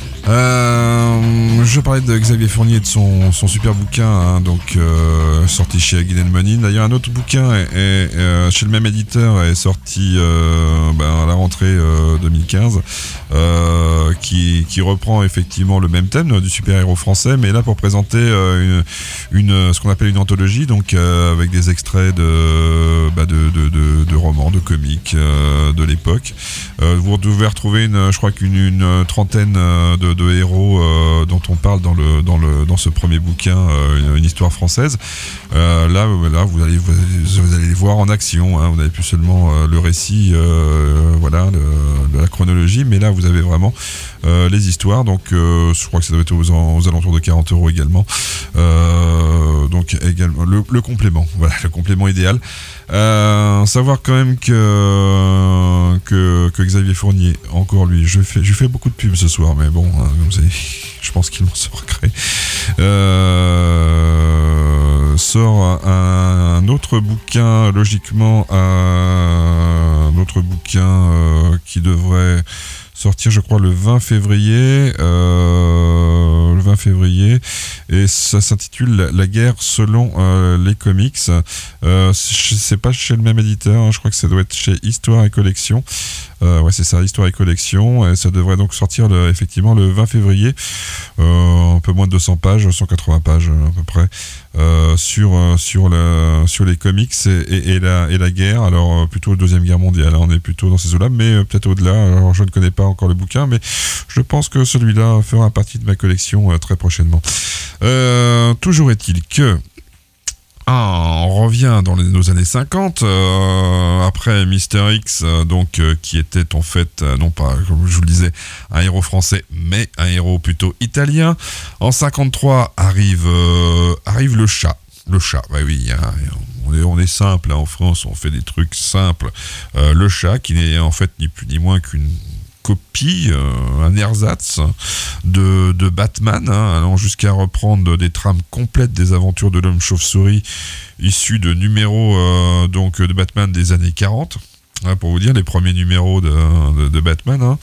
Euh, je parlais de Xavier Fournier et de son, son super bouquin, hein, donc euh, sorti chez Again and Money. D'ailleurs, un autre bouquin est, est, est, chez le même éditeur est sorti euh, ben, à la rentrée euh, deux mille quinze, euh, qui, qui reprend effectivement le même thème du super-héros français, mais là pour présenter euh, une, une, ce qu'on appelle une anthologie, donc euh, avec des extraits de, bah, de, de, de, de romans, de comics euh, de l'époque. Euh, vous devez retrouver, une, je crois qu'une une trentaine de de héros euh, dont on parle dans le dans le dans ce premier bouquin, euh, une, une histoire française. Euh, là, là, vous allez vous, vous allez les voir en action. Hein, vous n'avez plus seulement euh, le récit, euh, voilà, le, de la chronologie, mais là, vous avez vraiment euh, les histoires. Donc, euh, je crois que ça doit être aux, aux alentours de quarante euros également. Euh, donc, également le, le complément. Voilà, le complément idéal. Euh, savoir quand même que, que que Xavier Fournier, encore lui, je fais je fais beaucoup de pubs ce soir, mais bon, hein, comme c'est, je pense qu'il m'en sera créé. Euh, sort un, un autre bouquin, logiquement un, un autre bouquin euh, qui devrait sortir, je crois, le vingt février. Euh, le vingt février. Et ça s'intitule La, la guerre selon euh, les comics. Euh, c'est pas chez le même éditeur, hein, je crois que ça doit être chez Histoire et Collection. Euh, ouais, c'est ça, Histoire et Collection. Et ça devrait donc sortir le, effectivement le vingt février. Euh, un peu moins de deux cents pages, cent quatre-vingts pages à peu près. Euh, sur sur la sur les comics et, et, et la et la guerre, alors euh, plutôt la deuxième guerre mondiale, hein, on est plutôt dans ces eaux-là, mais euh, peut-être au-delà. Alors je ne connais pas encore le bouquin, mais je pense que celui-là fera partie de ma collection euh, très prochainement. Euh, toujours est-il que Ah, on revient dans les, nos années cinquante, euh, après Mister X, euh, donc, euh, qui était en fait, euh, non pas, comme je vous le disais, un héros français, mais un héros plutôt italien. En cinquante-trois arrive, euh, arrive le chat. Le chat, bah oui, hein, on est, on est simple, hein, en France, on fait des trucs simples. Euh, le chat, qui n'est en fait ni plus ni moins qu'une copie, euh, un ersatz de, de Batman, hein, allant jusqu'à reprendre des trames complètes des aventures de l'homme chauve-souris issues de numéros euh, donc, de Batman des années quarante. Ouais, pour vous dire, les premiers numéros de, de, de Batman. Hein.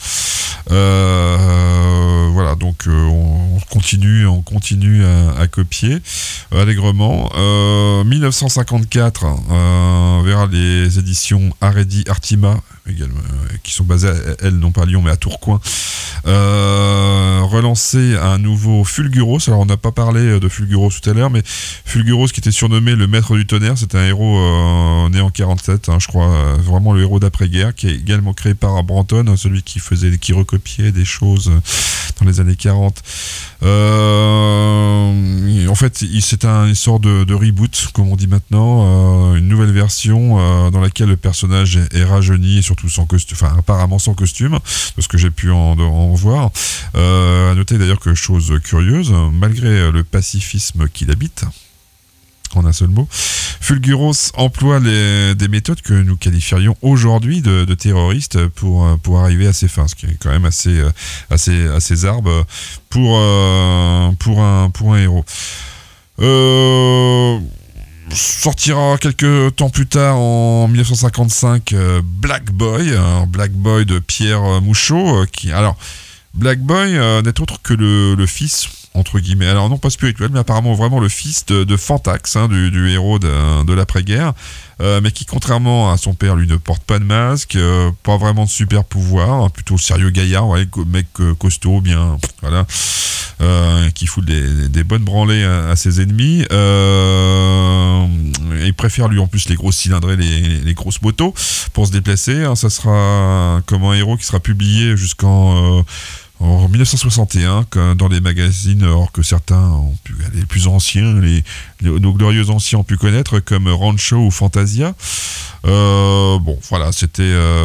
Euh, voilà, donc euh, on continue, on continue à, à copier euh, allègrement. Euh, dix-neuf cent cinquante-quatre euh, verra les éditions Aredi Artima, également, euh, qui sont basées, elles, non pas à Lyon, mais à Tourcoing, euh, relancer un nouveau Fulguros. Alors, on n'a pas parlé de Fulguros tout à l'heure, mais Fulguros, qui était surnommé le maître du tonnerre, c'est un héros euh, né en quarante-sept, hein, je crois, euh, vraiment le héros d'après-guerre, qui est également créé par Branton, celui qui faisait, qui recopiait des choses dans les années quarante. Euh, en fait, c'est un, une sorte de, de reboot, comme on dit maintenant, euh, une nouvelle version euh, dans laquelle le personnage est, est rajeuni et surtout sans costume, enfin apparemment sans costume, de ce que j'ai pu en, en voir. Euh, à noter d'ailleurs que, chose curieuse, malgré le pacifisme qu'il habite, en un seul mot, Fulguros emploie les, des méthodes que nous qualifierions aujourd'hui de, de terroristes pour, pour arriver à ses fins, ce qui est quand même assez, assez, assez arbre pour, euh, pour, un, pour un héros. Euh, sortira quelques temps plus tard, en dix-neuf cent cinquante-cinq, euh, Black Boy, hein, Black Boy de Pierre Mouchot, euh, qui, alors, Black Boy euh, n'est autre que le, le fils, entre guillemets, alors non pas spirituel, mais apparemment vraiment le fils de, de Fantax, hein, du, du héros de, de l'après-guerre, euh, mais qui, contrairement à son père, lui ne porte pas de masque, euh, pas vraiment de super pouvoir, hein, plutôt sérieux gaillard, ouais, mec euh, costaud, bien, voilà, euh, qui fout des, des bonnes branlées à, à ses ennemis. Euh, il préfère lui en plus les grosses cylindrées, les, les grosses motos pour se déplacer. Hein, ça sera comme un héros qui sera publié jusqu'en... Euh, en dix-neuf cent soixante et un, dans les magazines, alors que certains ont pu, les plus anciens, les, les, nos glorieux anciens ont pu connaître, comme Rancho ou Fantasia. Euh, bon, voilà, c'était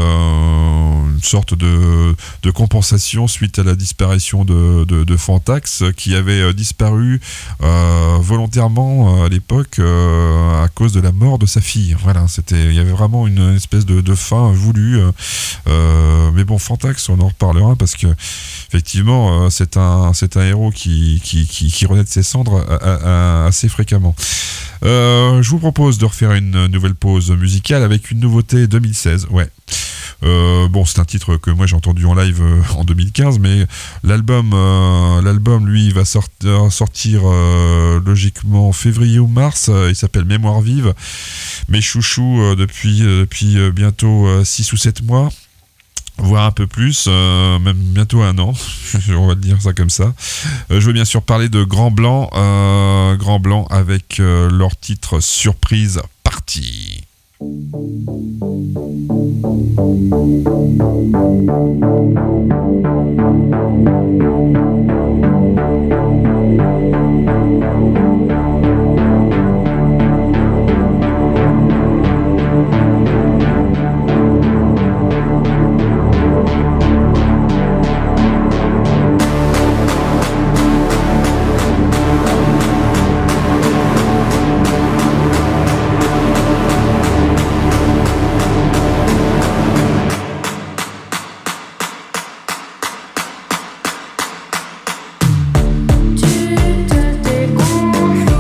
euh, une sorte de, de compensation suite à la disparition de, de, de Fantax, qui avait euh, disparu euh, volontairement euh, à l'époque euh, à cause de la mort de sa fille. Voilà, c'était, il y avait vraiment une espèce de, de fin voulue. Euh, mais bon, Fantax, on en reparlera parce que effectivement, euh, c'est un, c'est un héros qui, qui, qui, qui renaît de ses cendres à, à, à, assez fréquemment. Euh, je vous propose de refaire une nouvelle pause musicale avec une nouveauté deux mille seize. Ouais. Euh, bon, c'est un titre que moi j'ai entendu en live euh, en deux mille quinze, mais l'album, euh, l'album lui va sortir, sortir euh, logiquement en février ou mars. Euh, il s'appelle Mémoire vive. Mes chouchous euh, depuis, euh, depuis euh, bientôt euh, six ou sept mois. Voire un peu plus, euh, même bientôt un an, on va dire ça comme ça. Euh, je veux bien sûr parler de Grand Blanc, euh, Grand Blanc avec euh, leur titre Surprise Party. Tu te dégonfles.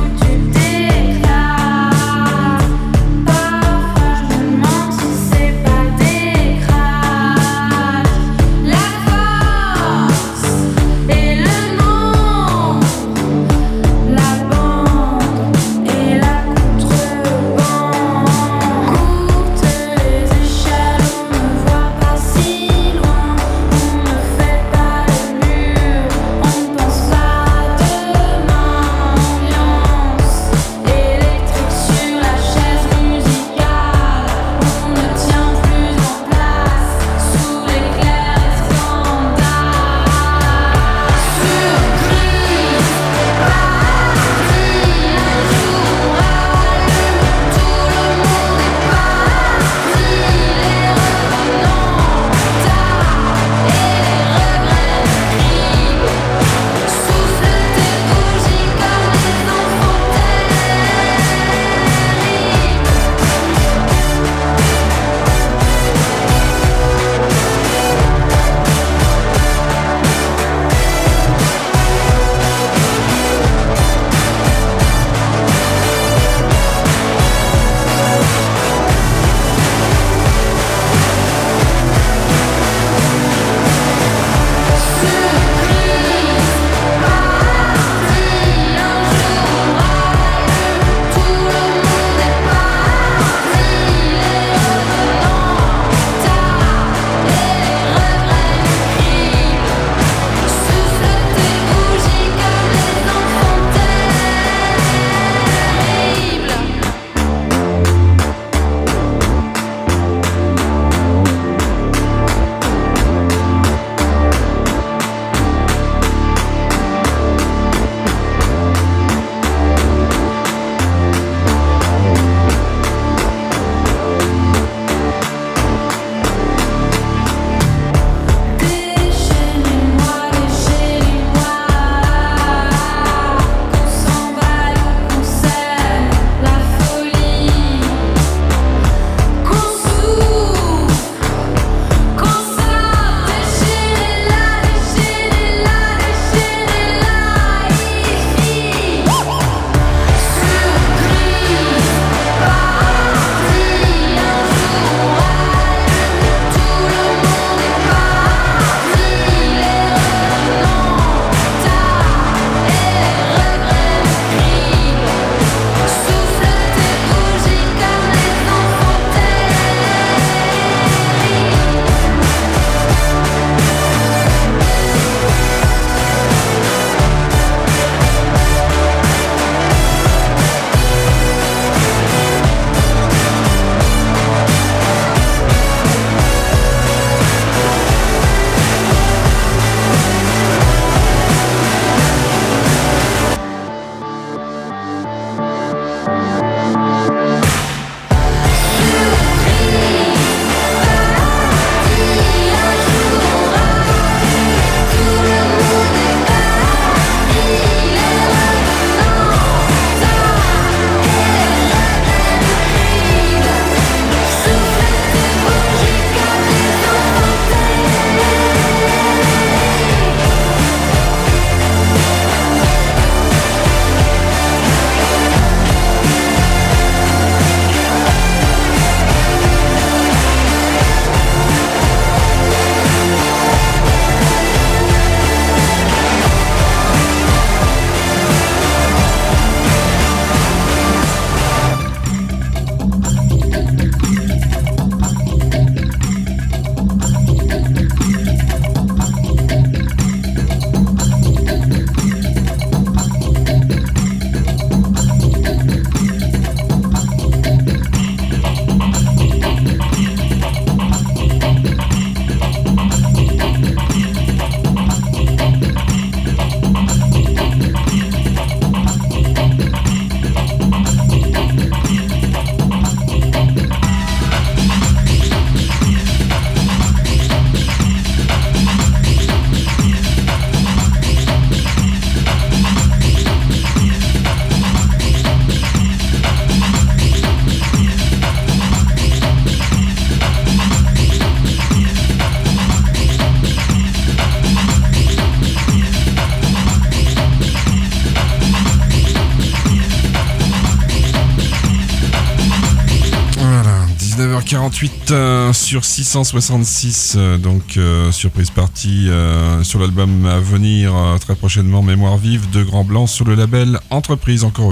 dix-neuf heures quarante-huit euh, sur six cent soixante-six, euh, donc euh, surprise party euh, sur l'album à venir euh, très prochainement, Mémoire vive de Grand Blanc sur le label Entreprise, encore eux.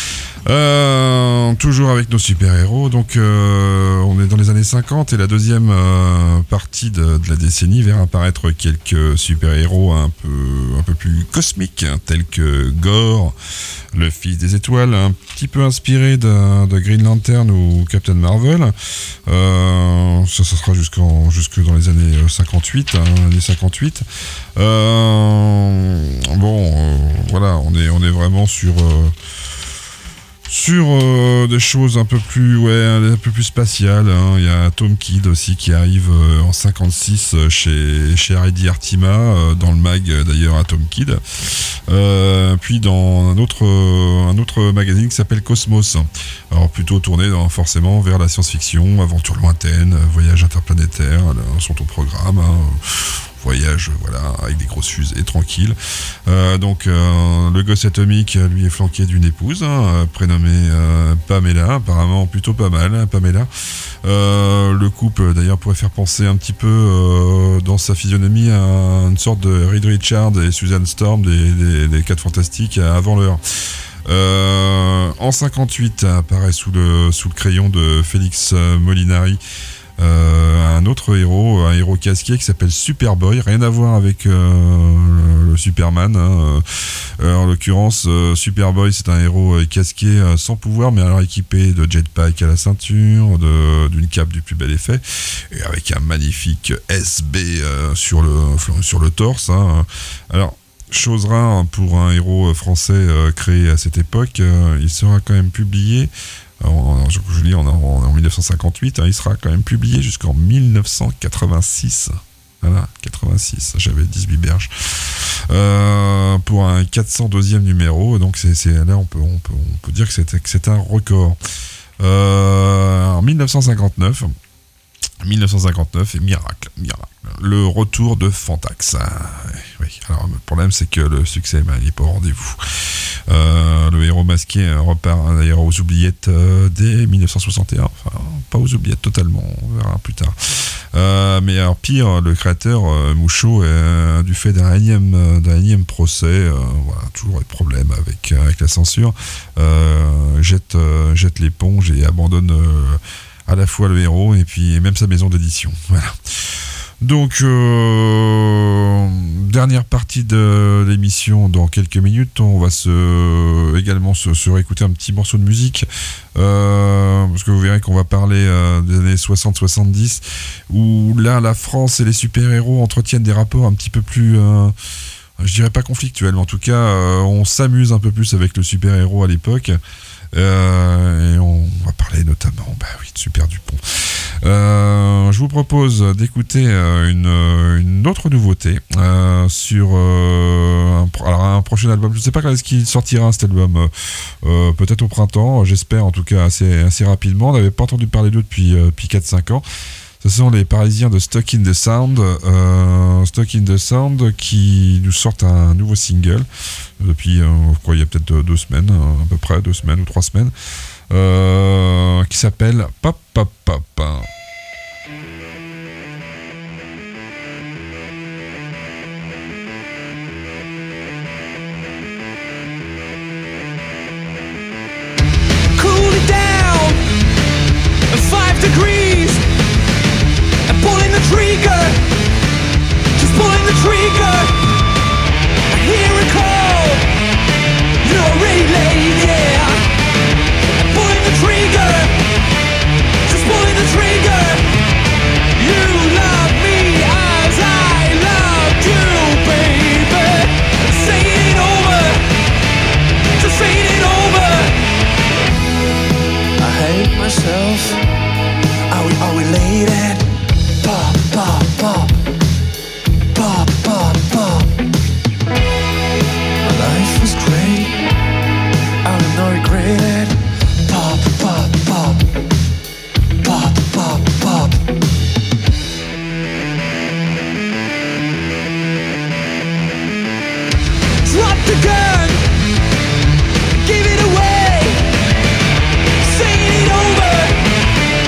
Euh, toujours avec nos super-héros, donc euh, on est dans les années cinquante et la deuxième euh, partie de, de la décennie verra apparaître quelques super-héros un peu, un peu plus cosmiques, hein, tels que Gore, le fils des étoiles, un petit peu inspiré de, de Green Lantern ou Captain Marvel. Euh, ça, ça sera jusqu'en, jusque dans les années cinquante-huit, hein, années cinquante-huit. Euh, bon, euh, voilà, on est, on est vraiment sur... Euh, Sur euh, des choses un peu plus, ouais, un peu plus spatiales. Hein. Il y a Tom Kidd aussi qui arrive euh, en cinquante-six euh, chez chez Heidi Artima, euh, dans le mag euh, d'ailleurs à Tom Kidd. Euh, puis dans un autre euh, un autre magazine qui s'appelle Cosmos. Alors plutôt tourné dans, forcément vers la science-fiction, aventure lointaine, voyage interplanétaire, là, sont au programme. Hein. Voyage, voilà, avec des grosses fusées, tranquille. Euh, donc, euh, le gosse atomique, lui, est flanqué d'une épouse, hein, prénommée euh, Pamela, apparemment plutôt pas mal, hein, Pamela. Euh, le couple, d'ailleurs, pourrait faire penser un petit peu, euh, dans sa physionomie, à une sorte de Reed Richards et Susan Storm des, des, des quatre Fantastiques avant l'heure. Euh, en cinquante-huit, apparaît sous le, sous le crayon de Félix Molinari, Euh, un autre héros, un héros casqué qui s'appelle Superboy, rien à voir avec euh, le Superman. Hein. Euh, en l'occurrence, euh, Superboy, c'est un héros euh, casqué euh, sans pouvoir, mais alors équipé de jetpack à la ceinture, de, d'une cape du plus bel effet, et avec un magnifique S B euh, sur le sur le torse. Hein. Alors, chose rare pour un héros français euh, créé à cette époque, euh, il sera quand même publié. En, je, je lis en, en, en dix-neuf cent cinquante-huit, hein, il sera quand même publié jusqu'en dix-neuf cent quatre-vingt-six. Voilà, quatre-vingt-six, j'avais dix-huit berges. Euh, pour un quatre cent deuxième numéro, donc c'est, c'est, là on peut, on, peut, on peut dire que c'est, que c'est un record. Euh, en dix-neuf cent cinquante-neuf, dix-neuf cent cinquanteneuf, et miracle, miracle, le retour de Fantax. Ah, oui, alors le problème c'est que le succès, ben, il n'est pas au rendez-vous. Euh, le héros masqué euh, repart hein, d'ailleurs aux oubliettes euh, dès dix-neuf cent soixante et un, enfin pas aux oubliettes totalement, on verra plus tard. Euh, mais alors pire, le créateur euh, Mouchot, euh, du fait d'un énième, euh, d'un énième procès, euh, voilà, toujours des problèmes avec, euh, avec la censure, euh, jette, euh, jette l'éponge et abandonne euh, à la fois le héros et puis même sa maison d'édition. Voilà. Donc, euh, dernière partie de l'émission dans quelques minutes. On va se, également se, se réécouter un petit morceau de musique. Euh, parce que vous verrez qu'on va parler euh, des années soixante soixante-dix, où là, la France et les super-héros entretiennent des rapports un petit peu plus... Euh, je dirais pas conflictuels, mais en tout cas, euh, on s'amuse un peu plus avec le super-héros à l'époque. Euh, et on va parler notamment, bah oui, de Super Dupont. Euh, je vous propose d'écouter euh, une, une autre nouveauté euh, sur euh, un, alors un prochain album. Je ne sais pas quand est-ce qu'il sortira cet album. Euh, peut-être au printemps, j'espère en tout cas assez, assez rapidement. On n'avait pas entendu parler d'eux depuis, euh, depuis quatre cinq ans. Ce sont les Parisiens de Stuck in the Sound, euh, Stuck in the Sound qui nous sortent un nouveau single depuis, euh, je crois, il y a peut-être deux, deux semaines, à peu près deux semaines ou trois semaines, euh, qui s'appelle Pop Pop Pop. Cool it down, five degrees. Pulling the trigger, just pulling the trigger. I hear a call, no relay, yeah. Pulling the trigger, just pulling the trigger. You love me as I loved you, baby. Saying it over, just saying it over. I hate myself. Are we, are we late? Pop, pop, pop, pop, pop, pop. My life was great, I will not regret it. Pop, pop, pop, pop, pop, pop. Drop the gun, give it away. Saying it over,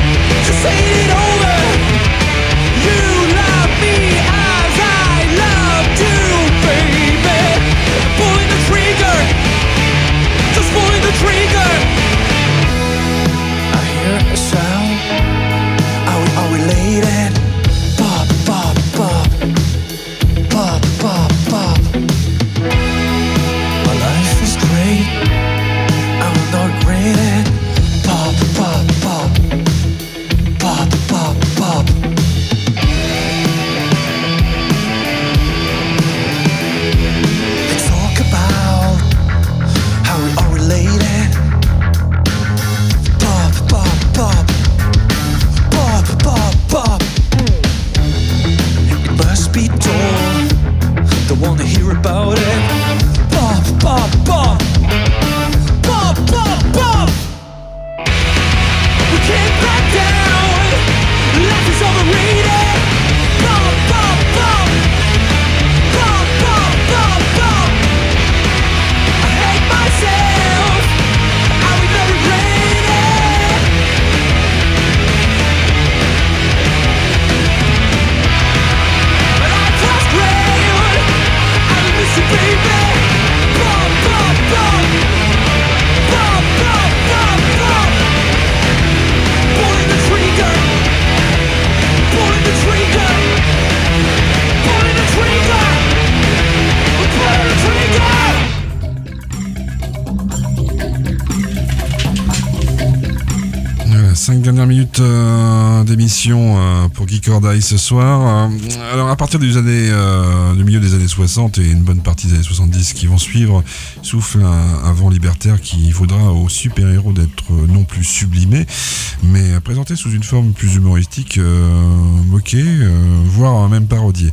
cinq dernières minutes euh, d'émission euh, pour Geek or Die ce soir. Euh, alors à partir des années, euh, du milieu des années soixante et une bonne partie des années soixante-dix qui vont suivre, souffle un, un vent libertaire qui vaudra aux super-héros d'être euh, non plus sublimés, mais présentés sous une forme plus humoristique, euh, moquée, euh, voire même parodiée.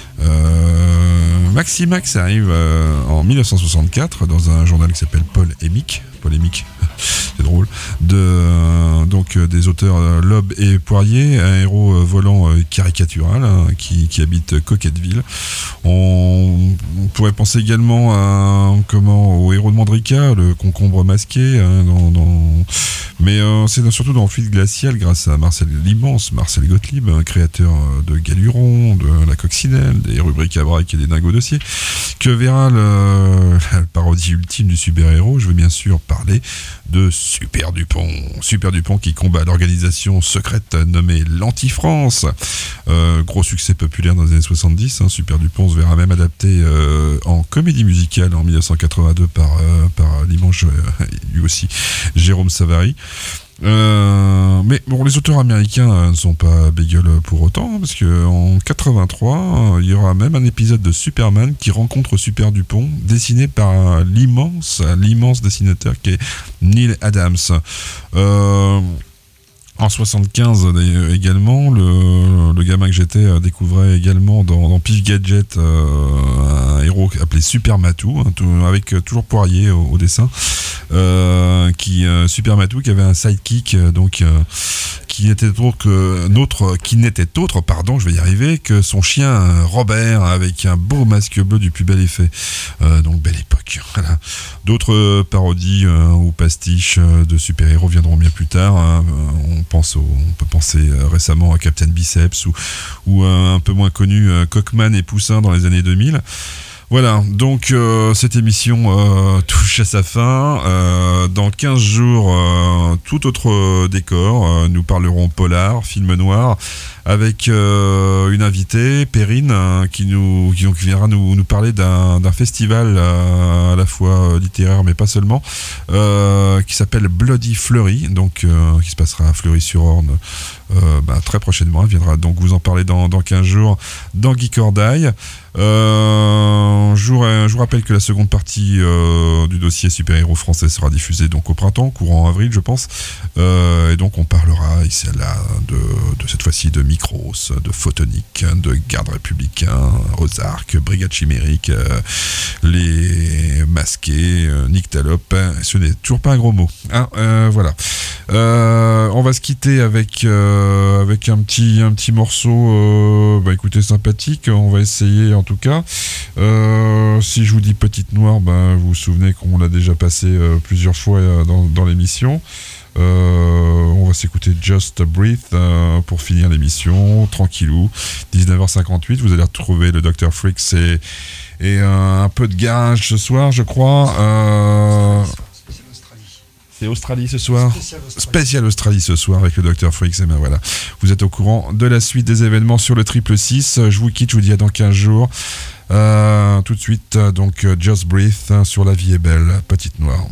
Euh, Maximax arrive euh, en dix-neuf cent soixante-quatre dans un journal qui s'appelle Paul et Mick. Polémique, c'est drôle, de, euh, donc euh, des auteurs euh, Loeb et Poirier, un héros euh, volant euh, caricatural hein, qui, qui habite Coquetteville. On, on pourrait penser également à, comment, au héros de Mandrika, le concombre masqué, hein, dans, dans, mais euh, c'est surtout dans le fil glacial grâce à Marcel, l'immense Marcel Gottlieb, un créateur de Galuron, de la Coccinelle, des rubriques à braque et des dingos dossiers, que verra le, la parodie ultime du super-héros. Je veux bien sûr parler de Super Dupont. Super Dupont qui combat l'organisation secrète nommée l'Anti-France. Euh, gros succès populaire dans les années soixante-dix. Hein. Super Dupont se verra même adapté euh, en comédie musicale en dix-neuf cent quatre-vingt-deux par, euh, par l'immense, euh, lui aussi, Jérôme Savary. Euh, mais bon, les auteurs américains euh, ne sont pas bégueules pour autant, hein, parce qu'en quatre-vingt-trois, euh, il y aura même un épisode de Superman qui rencontre Super Dupont, dessiné par euh, l'immense, l'immense dessinateur qui est Neil Adams. Euh, En soixante-quinze également, le, le gamin que j'étais découvrait également dans, dans Pif Gadget euh, un héros appelé Super Matou, hein, tout, avec toujours Poirier au, au dessin, euh, qui euh, Super Matou qui avait un sidekick donc euh, qui n'était autre que notre, qui n'était autre, pardon, je vais y arriver, que son chien Robert avec un beau masque bleu du plus bel effet. Euh, donc belle époque. Voilà. D'autres parodies euh, ou pastiches euh, de super-héros viendront bien plus tard. Hein. On pense au, on peut penser euh, récemment à Captain Biceps ou, ou euh, un peu moins connu euh, Cockman et Poussin dans les années deux mille. Voilà, donc euh, cette émission euh, touche à sa fin. Euh, dans quinze jours, euh, tout autre euh, décor. Euh, nous parlerons polar, film noir, avec euh, une invitée, Perrine, hein, qui, nous, qui, qui viendra nous, nous parler d'un, d'un festival euh, à la fois littéraire, mais pas seulement, euh, qui s'appelle Bloody Fleury, donc, euh, qui se passera à Fleury-sur-Orne euh, bah, très prochainement. Elle viendra donc vous en parler dans, dans quinze jours dans Geek or Die. Euh, je, vous, je vous rappelle que la seconde partie euh, du dossier super-héros français sera diffusée donc au printemps, courant avril je pense, euh, et donc on parlera ici là de, de cette fois-ci de Micros, de Photonique, de Garde Républicain, Ozark, Brigade Chimérique, euh, les Masqués, euh, Nyctalope, ce n'est toujours pas un gros mot, hein, euh, voilà. Euh, on va se quitter avec, euh, avec un petit, un petit morceau euh, bah écoutez sympathique, on va essayer en tout cas. Euh, si je vous dis Petite Noire, ben, vous vous souvenez qu'on l'a déjà passé euh, plusieurs fois euh, dans, dans l'émission. Euh, on va s'écouter Just Breathe euh, pour finir l'émission, tranquillou, dix-neuf heures cinquante-huit. Vous allez retrouver le docteur Freaks et, et euh, un peu de garage ce soir, je crois. Euh, C'est Australie ce soir. Spécial Australie. Spécial Australie ce soir avec le docteur Freaks. Et ben voilà, vous êtes au courant de la suite des événements sur le triple six. Je vous quitte, je vous dis à dans quinze jours. Euh, tout de suite, donc Just Breathe sur La Vie est Belle, Petite Noire.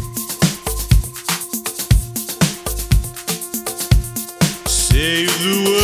Save the world.